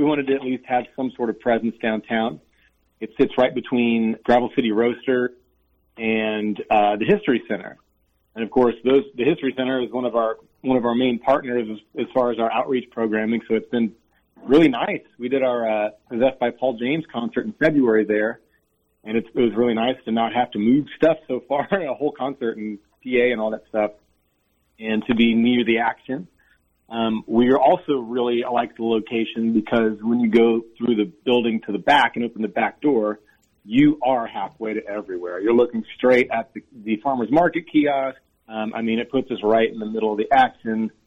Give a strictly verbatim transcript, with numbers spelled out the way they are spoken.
wanted to at least have some sort of presence downtown. It sits right between Gravel City Roaster and uh, the History Center. And of course, those the History Center is one of our one of our main partners as, as far as our outreach programming. So it's been really nice. We did our uh, Possessed by Paul James concert in February there, and it's, it was really nice to not have to move stuff so far, a whole concert and P A and all that stuff, and to be near the action. Um, we are also really I like the location because when you go through the building to the back and open the back door, you are halfway to everywhere. You're looking straight at the, the farmer's market kiosk. Um, I mean, it puts us right in the middle of the action.